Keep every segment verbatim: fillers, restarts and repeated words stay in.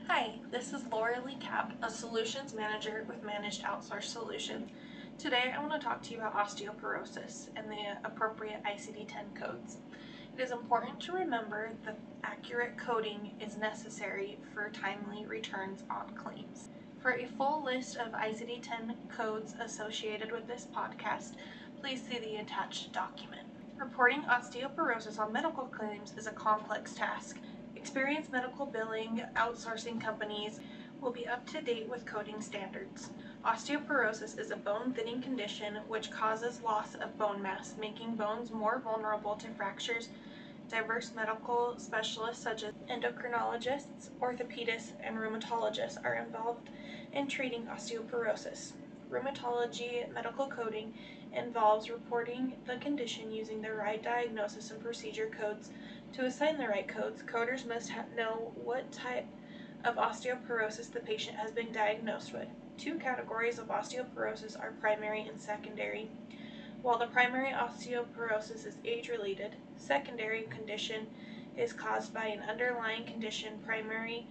Hi, this is Laura Lee Cap, a Solutions Manager with Managed Outsource Solutions. Today I want to talk to you about osteoporosis and the appropriate I C D ten codes. It is important to remember that accurate coding is necessary for timely returns on claims. For a full list of I C D ten codes associated with this podcast, please see the attached document. Reporting osteoporosis on medical claims is a complex task. Experienced medical billing outsourcing companies will be up to date with coding standards. Osteoporosis is a bone-thinning condition which causes loss of bone mass, making bones more vulnerable to fractures. Diverse medical specialists such as endocrinologists, orthopedists, and rheumatologists are involved in treating osteoporosis. Rheumatology medical coding involves reporting the condition using the right diagnosis and procedure codes. To assign the right codes, coders must know what type of osteoporosis the patient has been diagnosed with. Two categories of osteoporosis are primary and secondary. While the primary osteoporosis is age-related, secondary condition is caused by an underlying condition. Primary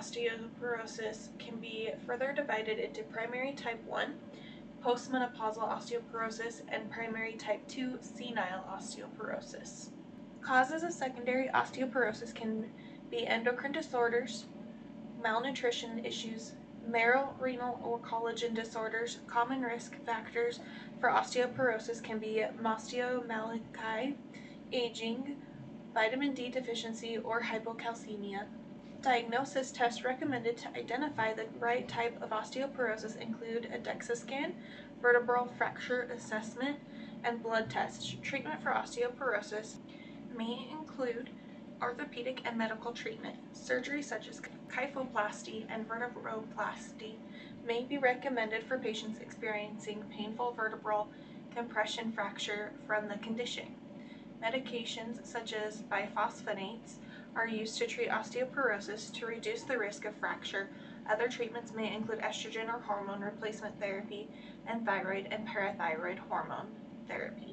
osteoporosis can be further divided into primary type one, postmenopausal osteoporosis, and primary type two, senile osteoporosis. Causes of secondary osteoporosis can be endocrine disorders, malnutrition issues, marrow, renal, or collagen disorders. Common risk factors for osteoporosis can be osteomalacia, aging, vitamin D deficiency, or hypocalcemia. Diagnosis tests recommended to identify the right type of osteoporosis include a DEXA scan, vertebral fracture assessment, and blood tests. Treatment for osteoporosis may include orthopedic and medical treatment. Surgery such as kyphoplasty and vertebroplasty may be recommended for patients experiencing painful vertebral compression fracture from the condition. Medications such as bisphosphonates are used to treat osteoporosis to reduce the risk of fracture. Other treatments may include estrogen or hormone replacement therapy and thyroid and parathyroid hormone therapy.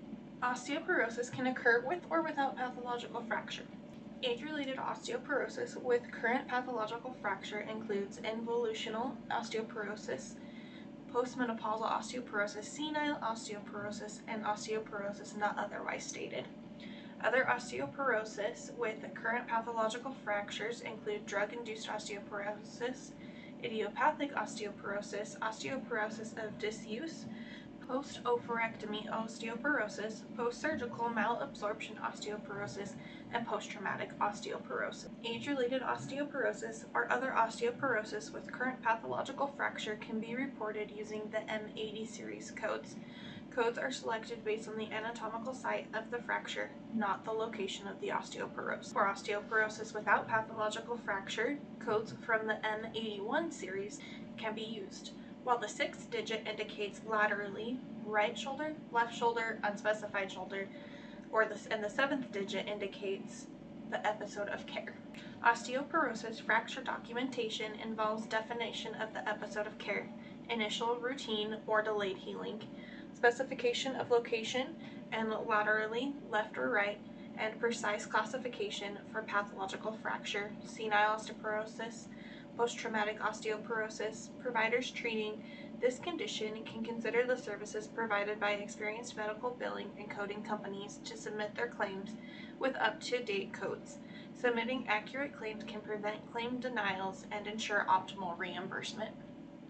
Osteoporosis can occur with or without pathological fracture. Age-related osteoporosis with current pathological fracture includes involutional osteoporosis, postmenopausal osteoporosis, senile osteoporosis, and osteoporosis not otherwise stated. Other osteoporosis with current pathological fractures include drug-induced osteoporosis, idiopathic osteoporosis, osteoporosis of disuse, post-oophorectomy osteoporosis, post-surgical malabsorption osteoporosis, and post-traumatic osteoporosis. Age-related osteoporosis or other osteoporosis with current pathological fracture can be reported using the M eighty series codes. Codes are selected based on the anatomical site of the fracture, not the location of the osteoporosis. For osteoporosis without pathological fracture, codes from the M eighty-one series can be used. While the sixth digit indicates laterally, right shoulder, left shoulder, unspecified shoulder, or the, and the seventh digit indicates the episode of care. Osteoporosis fracture documentation involves definition of the episode of care, initial, routine, or delayed healing, specification of location and laterally, left or right, and precise classification for pathological fracture, senile osteoporosis, post-traumatic osteoporosis. Providers treating this condition can consider the services provided by experienced medical billing and coding companies to submit their claims with up-to-date codes. Submitting accurate claims can prevent claim denials and ensure optimal reimbursement.